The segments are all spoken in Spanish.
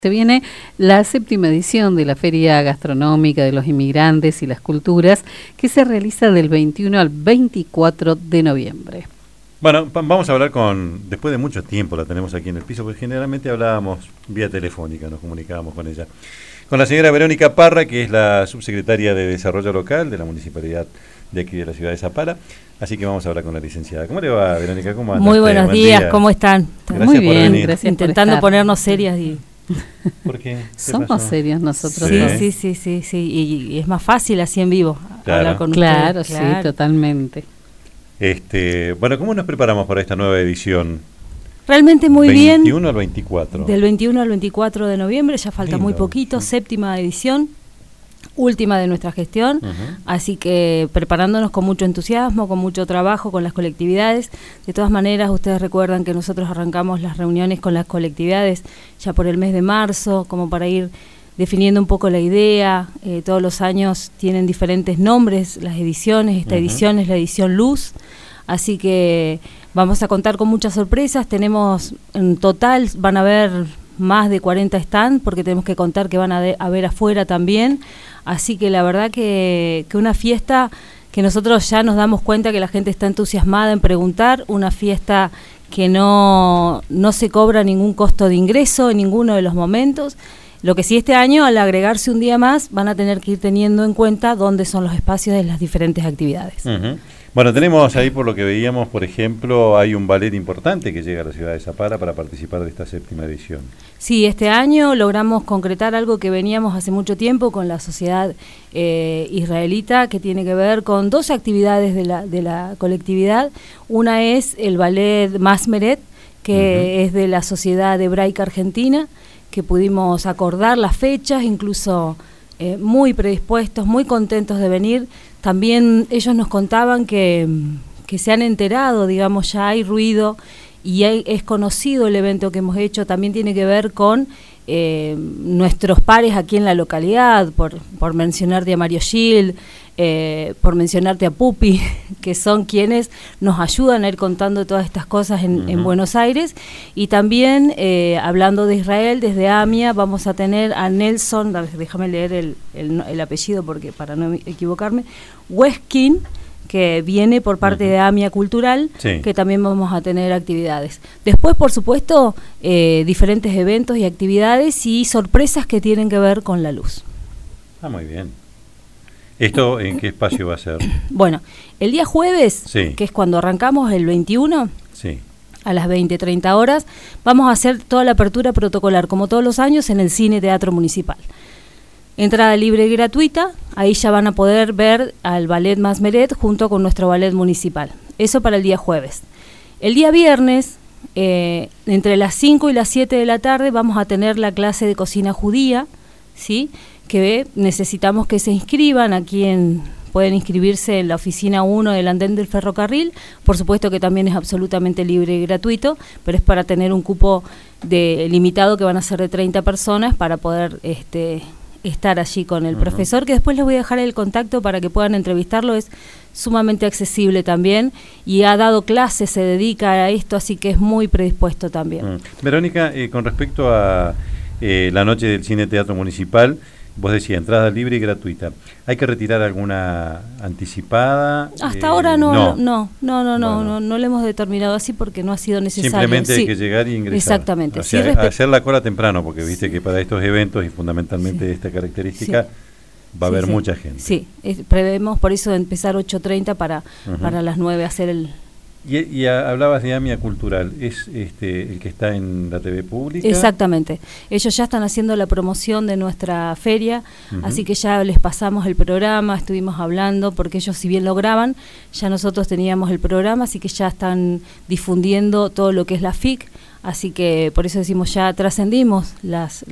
Se viene la 7ª edición de la Feria Gastronómica de los Inmigrantes y las Culturas, que se realiza del 21 al 24 de noviembre. Bueno, vamos a hablar después de mucho tiempo la tenemos aquí en el piso, porque generalmente hablábamos vía telefónica, nos comunicábamos con ella. Con la señora Verónica Parra, que es la subsecretaria de Desarrollo Local de la Municipalidad de aquí de la ciudad de Zapala. Así que vamos a hablar con la licenciada. ¿Cómo le va, Verónica? ¿Cómo anda? Muy buenos días, día. ¿Cómo están? Gracias Muy por bien, venir. gracias. Intentando ponernos serias y... ¿Por qué? ¿Qué Somos pasó? serios nosotros. Sí. Y es más fácil así en vivo hablar con Claro, ustedes. sí, totalmente. Bueno, ¿cómo nos preparamos para esta nueva edición? Realmente muy 21 bien. al 24. Del 21 al 24 de noviembre, ya falta Lindo. muy poquito, 7ª edición, última de nuestra gestión, así que preparándonos con mucho entusiasmo, con mucho trabajo, con las colectividades. De todas maneras, ustedes recuerdan que nosotros arrancamos las reuniones con las colectividades ya por el mes de marzo, como para ir definiendo un poco la idea. Todos los años tienen diferentes nombres las ediciones. Esta edición es la edición Luz, así que vamos a contar con muchas sorpresas. Tenemos en total, van a haber más de 40 stands, porque tenemos que contar que van a haber afuera también. Así que la verdad que una fiesta que nosotros ya nos damos cuenta que la gente está entusiasmada en preguntar, una fiesta que no se cobra ningún costo de ingreso en ninguno de los momentos. Lo que sí, este año, al agregarse un día más, van a tener que ir teniendo en cuenta dónde son los espacios de las diferentes actividades. Bueno, tenemos ahí, por lo que veíamos, por ejemplo, hay un ballet importante que llega a la ciudad de Zapala para participar de esta 7ª edición. Sí, este año logramos concretar algo que veníamos hace mucho tiempo con la sociedad israelita, que tiene que ver con dos actividades de la colectividad. Una es el ballet Masmeret, que es de la Sociedad Hebraica Argentina, que pudimos acordar las fechas, incluso muy predispuestos, muy contentos de venir. También ellos nos contaban que se han enterado, digamos, ya hay ruido y es conocido el evento que hemos hecho. También tiene que ver con nuestros pares aquí en la localidad, por mencionarte a Mario Gil, por mencionarte a Pupi, que son quienes nos ayudan a ir contando todas estas cosas en Buenos Aires. Y también, hablando de Israel, desde AMIA vamos a tener a Nelson, déjame leer el apellido porque para no equivocarme, Weskin, que viene por parte de AMIA Cultural, que también vamos a tener actividades. Después, por supuesto, diferentes eventos y actividades y sorpresas que tienen que ver con la luz. Ah, muy bien. ¿Esto en qué espacio va a ser? Bueno, el día jueves, que es cuando arrancamos, el 21, a las 20:30 horas, vamos a hacer toda la apertura protocolar, como todos los años, en el Cine Teatro Municipal. Entrada libre y gratuita, ahí ya van a poder ver al Ballet Masmeret junto con nuestro ballet municipal. Eso para el día jueves. El día viernes, entre las 5 y las 7 de la tarde, vamos a tener la clase de cocina judía, ¿sí?, que necesitamos que se inscriban. Pueden inscribirse en la oficina 1 del andén del ferrocarril. Por supuesto que también es absolutamente libre y gratuito, pero es para tener un cupo limitado, que van a ser de 30 personas, para poder estar allí con el profesor, que después les voy a dejar el contacto para que puedan entrevistarlo. Es sumamente accesible también y ha dado clases, se dedica a esto, así que es muy predispuesto también. Verónica, con respecto a la noche del Cine Teatro Municipal, vos decías, entrada libre y gratuita. ¿Hay que retirar alguna anticipada? Hasta ahora no lo hemos determinado así porque no ha sido necesario. Simplemente hay que llegar y ingresar. Exactamente. O sea, hacer la cola temprano, porque viste que para estos eventos y fundamentalmente de esta característica va a haber mucha gente. Sí, prevemos por eso empezar 8:30 para las 9 hacer el... Y hablabas de AMIA Cultural, ¿es el que está en la TV pública? Exactamente, ellos ya están haciendo la promoción de nuestra feria, así que ya les pasamos el programa, estuvimos hablando, porque ellos, si bien lo graban, ya nosotros teníamos el programa, así que ya están difundiendo todo lo que es la FIC, así que por eso decimos, ya trascendimos los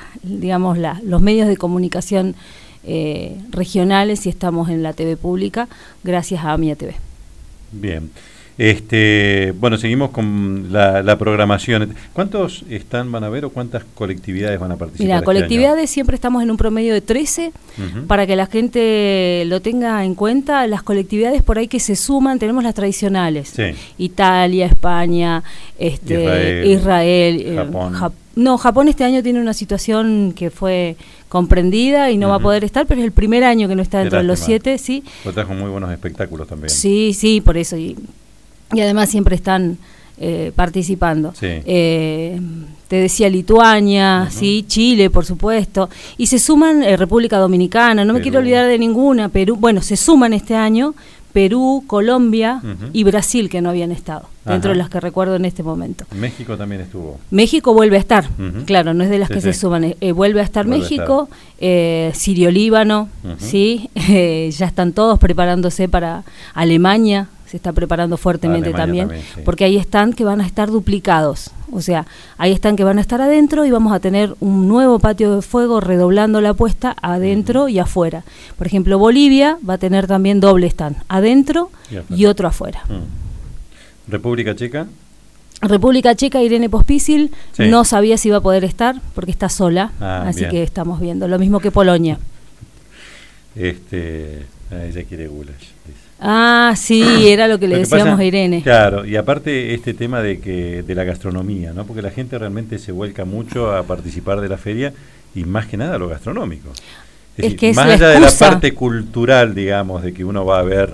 medios de comunicación regionales y estamos en la TV pública gracias a AMIA TV. Bien. Bueno, seguimos con la programación. ¿Cuántos van a haber o cuántas colectividades van a participar? Mira, colectividades siempre estamos en un promedio de 13, para que la gente lo tenga en cuenta. Las colectividades por ahí que se suman, tenemos las tradicionales. Italia, España, Israel, No, Japón este año tiene una situación que fue comprendida y no va a poder estar, pero es el primer año que no está dentro de los 7, ¿sí? Lo trajo muy buenos espectáculos también. Sí, por eso. Y además siempre están participando. Sí. Te decía Lituania, ¿sí? Chile, por supuesto. Y se suman República Dominicana, no me quiero olvidar de ninguna, Perú. Bueno, se suman este año Perú, Colombia y Brasil, que no habían estado, dentro de las que recuerdo en este momento. México también estuvo. México vuelve a estar, claro, no es de las que se suman, vuelve a estar México, Sirio-Líbano, ¿sí? Ya están todos preparándose para Alemania, se está preparando fuertemente también, sí. Porque hay están que van a estar duplicados, o sea, hay están que van a estar adentro y vamos a tener un nuevo patio de fuego redoblando la apuesta adentro y afuera. Por ejemplo, Bolivia va a tener también doble stand, adentro y otro afuera. República Checa. República Checa, Irene Pospisil, no sabía si iba a poder estar porque está sola, así que estamos viendo. Lo mismo que Polonia. Ella quiere goulash, dice. Ah, sí, era lo que le decíamos a Irene. Claro, y aparte este tema de la gastronomía, ¿no? Porque la gente realmente se vuelca mucho a participar de la feria y más que nada lo gastronómico. Es decir, que más allá de la parte cultural, digamos, de que uno va a ver,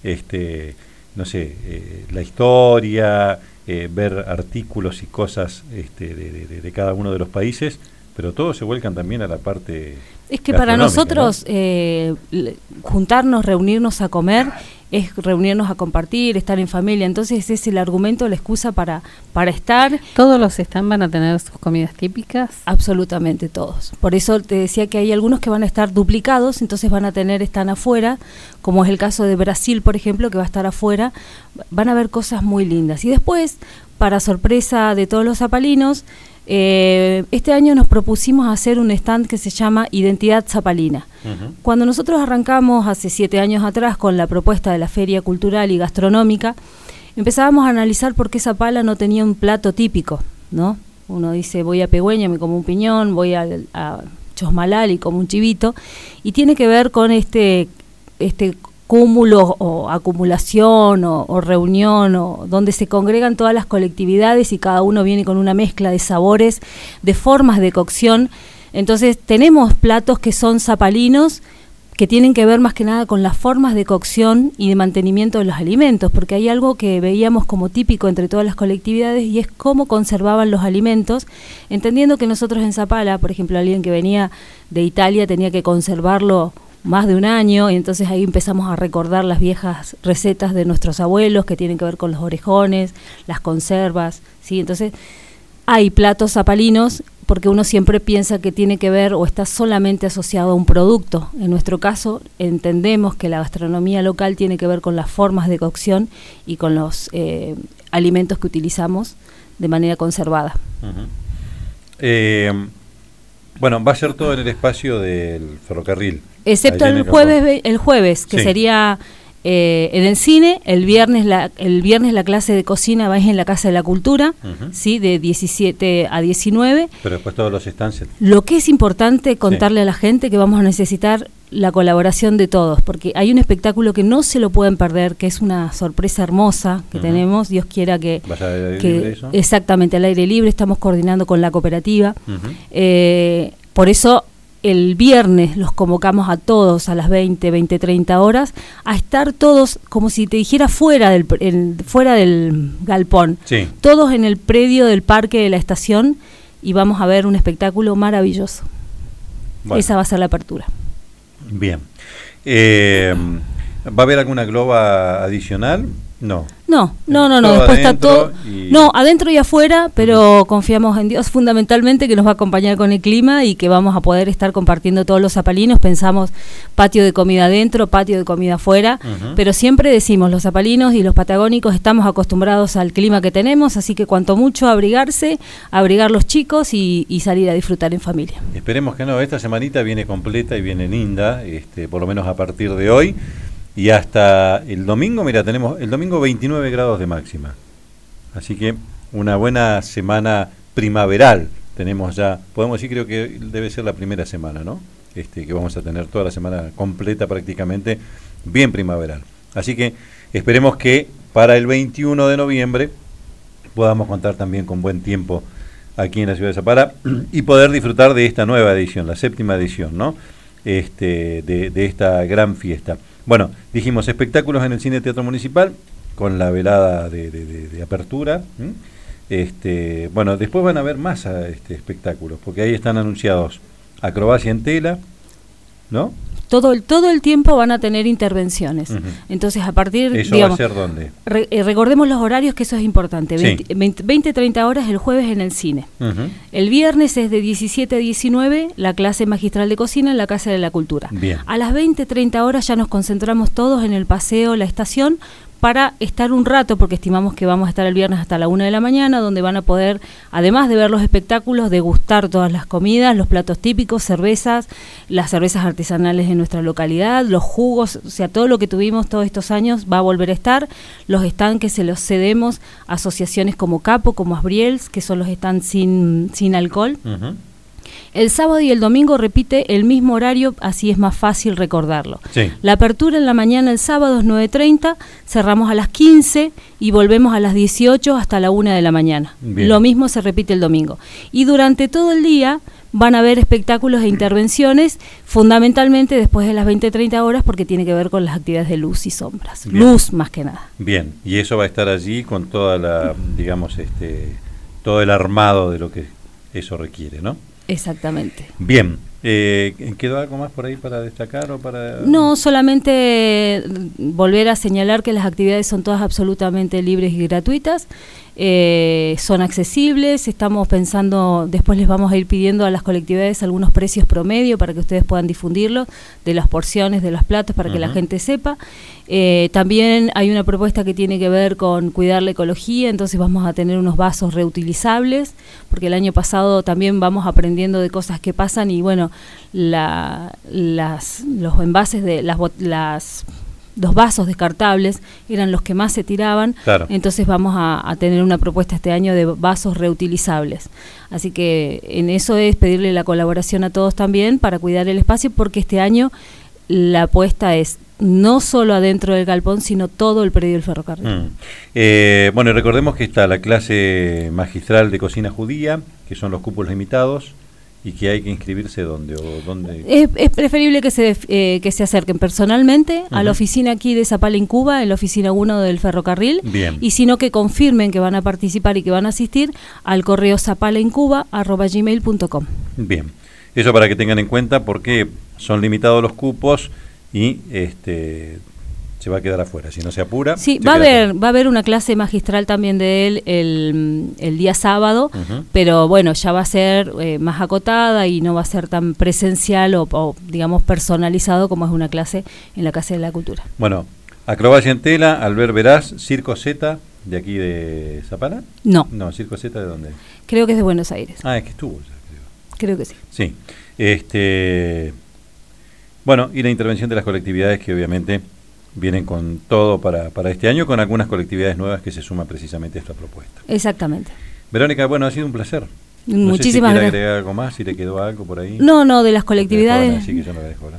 no sé, la historia, ver artículos y cosas de cada uno de los países, pero todos se vuelcan también a la parte. Es que para nosotros, ¿no? Juntarnos, reunirnos a comer, es reunirnos a compartir, estar en familia. Entonces es el argumento, la excusa para estar. ¿Todos los stands van a tener sus comidas típicas? Absolutamente todos. Por eso te decía que hay algunos que van a estar duplicados, entonces van a tener stand afuera, como es el caso de Brasil, por ejemplo, que va a estar afuera. Van a ver cosas muy lindas. Y después, para sorpresa de todos los zapalinos, este año nos propusimos hacer un stand que se llama Identidad Zapalina. Cuando nosotros arrancamos hace 7 años atrás con la propuesta de la Feria Cultural y Gastronómica, empezábamos a analizar por qué Zapala no tenía un plato típico, ¿no? Uno dice, voy a Pegüeña, me como un piñón, voy a Chosmalal y como un chivito, y tiene que ver con este cúmulo o acumulación o reunión o donde se congregan todas las colectividades y cada uno viene con una mezcla de sabores, de formas de cocción. Entonces tenemos platos que son zapalinos, que tienen que ver más que nada con las formas de cocción y de mantenimiento de los alimentos, porque hay algo que veíamos como típico entre todas las colectividades y es cómo conservaban los alimentos, entendiendo que nosotros en Zapala, por ejemplo, alguien que venía de Italia tenía que conservarlo más de un año, y entonces ahí empezamos a recordar las viejas recetas de nuestros abuelos que tienen que ver con los orejones, las conservas, ¿sí? Entonces hay platos zapalinos porque uno siempre piensa que tiene que ver o está solamente asociado a un producto. En nuestro caso entendemos que la gastronomía local tiene que ver con las formas de cocción y con los alimentos que utilizamos de manera conservada. Bueno, va a ser todo en el espacio del ferrocarril. Excepto el jueves, que sería en el cine, el viernes la clase de cocina va en la Casa de la Cultura, ¿sí? De 17 a 19. Pero después todos los stands. Lo que es importante contarle a la gente que vamos a necesitar la colaboración de todos, porque hay un espectáculo que no se lo pueden perder, que es una sorpresa hermosa que tenemos, Dios quiera que... ¿Vas al aire libre eso? Exactamente, al aire libre, estamos coordinando con la cooperativa. Por eso el viernes los convocamos a todos a las 20:30 horas a estar todos, como si te dijera, fuera del galpón, todos en el predio del parque de la estación, y vamos a ver un espectáculo maravilloso. Bueno. Esa va a ser la apertura. Bien. ¿Va a haber alguna globa adicional? No. No. Después está todo. No, adentro y afuera, pero confiamos en Dios fundamentalmente que nos va a acompañar con el clima y que vamos a poder estar compartiendo todos los zapalinos. Pensamos patio de comida adentro, patio de comida afuera, pero siempre decimos, los zapalinos y los patagónicos estamos acostumbrados al clima que tenemos, así que cuanto mucho abrigarse, abrigar los chicos y salir a disfrutar en familia. Esperemos que no, esta semanita viene completa y viene linda, por lo menos a partir de hoy. Y hasta el domingo, mira, tenemos el domingo 29 grados de máxima. Así que una buena semana primaveral tenemos ya. Podemos decir, creo que debe ser la primera semana, ¿no? Que vamos a tener toda la semana completa prácticamente, bien primaveral. Así que esperemos que para el 21 de noviembre podamos contar también con buen tiempo aquí en la ciudad de Zapala y poder disfrutar de esta nueva edición, la 7ª edición, ¿no? De esta gran fiesta. Bueno, dijimos espectáculos en el Cine Teatro Municipal con la velada de apertura. Bueno, después van a haber más espectáculos, porque ahí están anunciados acrobacia en tela, ¿no? Todo el tiempo van a tener intervenciones. Entonces, a partir... ¿Eso digamos, va a ser dónde? Recordemos los horarios, que eso es importante. Sí. 20-30 horas el jueves en el cine. El viernes es de 17 a 19, la clase magistral de cocina en la Casa de la Cultura. Bien. A las 20-30 horas ya nos concentramos todos en el paseo, la estación, para estar un rato, porque estimamos que vamos a estar el viernes hasta la 1 de la mañana, donde van a poder, además de ver los espectáculos, degustar todas las comidas, los platos típicos, cervezas, las cervezas artesanales de nuestra localidad, los jugos, o sea, todo lo que tuvimos todos estos años va a volver a estar. Los stands que se los cedemos a asociaciones como Capo, como Asbriels, que son los stands sin alcohol. El sábado y el domingo repite el mismo horario, así es más fácil recordarlo. Sí. La apertura en la mañana el sábado es 9:30, cerramos a las 15 y volvemos a las 18 hasta la 1 de la mañana. Bien. Lo mismo se repite el domingo. Y durante todo el día van a haber espectáculos e intervenciones, fundamentalmente después de las 20-30 horas, porque tiene que ver con las actividades de luz y sombras. Bien. Luz más que nada. Bien, y eso va a estar allí con toda la, digamos, todo el armado de lo que eso requiere, ¿no? Exactamente. Bien, ¿quedó algo más por ahí para destacar o para...? No, solamente volver a señalar que las actividades son todas absolutamente libres y gratuitas, son accesibles, estamos pensando, después les vamos a ir pidiendo a las colectividades algunos precios promedio para que ustedes puedan difundirlo, de las porciones, de los platos, para que la gente sepa. También hay una propuesta que tiene que ver con cuidar la ecología, entonces vamos a tener unos vasos reutilizables, porque el año pasado también vamos aprendiendo de cosas que pasan y bueno, los envases de los vasos descartables eran los que más se tiraban. Claro. Entonces vamos a tener una propuesta este año de vasos reutilizables. Así que en eso es pedirle la colaboración a todos también para cuidar el espacio, porque este año la apuesta es no solo adentro del galpón, sino todo el predio del ferrocarril. Bueno, y recordemos que está la clase magistral de cocina judía, que son los cupos limitados, y que hay que inscribirse ¿dónde? Es preferible que se acerquen personalmente a la oficina aquí de Zapala en Cuba, en la oficina 1 del ferrocarril. Bien. Y sino que confirmen que van a participar y que van a asistir al correo zapalaencuba@gmail.com. Bien, eso para que tengan en cuenta, porque son limitados los cupos y se va a quedar afuera, si no se apura. Sí, va a haber una clase magistral también de él el día sábado, pero bueno, ya va a ser más acotada y no va a ser tan presencial o digamos personalizado como es una clase en la Casa de la Cultura. Bueno, acrobacia en tela, Albert Veraz, Circo Z, de aquí de Zapala. No, Circo Z, ¿de dónde? creo que es de Buenos Aires. Es que estuvo ya, Creo que sí. Sí. Bueno, y la intervención de las colectividades, que obviamente vienen con todo para este año, con algunas colectividades nuevas que se suman precisamente a esta propuesta. Exactamente. Verónica, bueno, ha sido un placer. Muchísimas gracias. gracias. ¿Agregar algo más? Si le quedó algo por ahí. No, de las colectividades. Sí, que yo no me dejo hablar.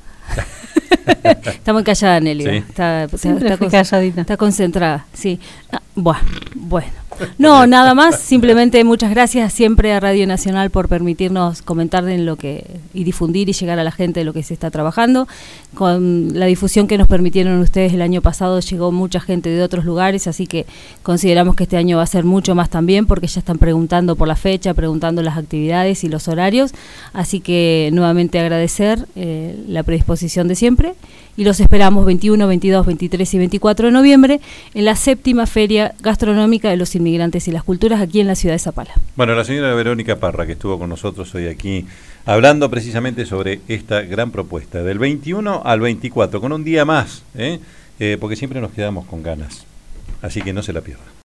Está muy callada, Nelly. Sí. Está calladita. Está concentrada, sí. Bueno. No, nada más. Simplemente muchas gracias siempre a Radio Nacional por permitirnos comentar en lo que y difundir y llegar a la gente de lo que se está trabajando. Con la difusión que nos permitieron ustedes el año pasado, llegó mucha gente de otros lugares, así que consideramos que este año va a ser mucho más también, porque ya están preguntando por la fecha, preguntando las actividades y los horarios. Así que nuevamente agradecer la predisposición de siempre. Y los esperamos 21, 22, 23 y 24 de noviembre en la 7ª Feria Gastronómica de los Inmigrantes y las Culturas aquí en la ciudad de Zapala. Bueno, la señora Verónica Parra, que estuvo con nosotros hoy aquí, hablando precisamente sobre esta gran propuesta, del 21 al 24, con un día más, porque siempre nos quedamos con ganas. Así que no se la pierdan.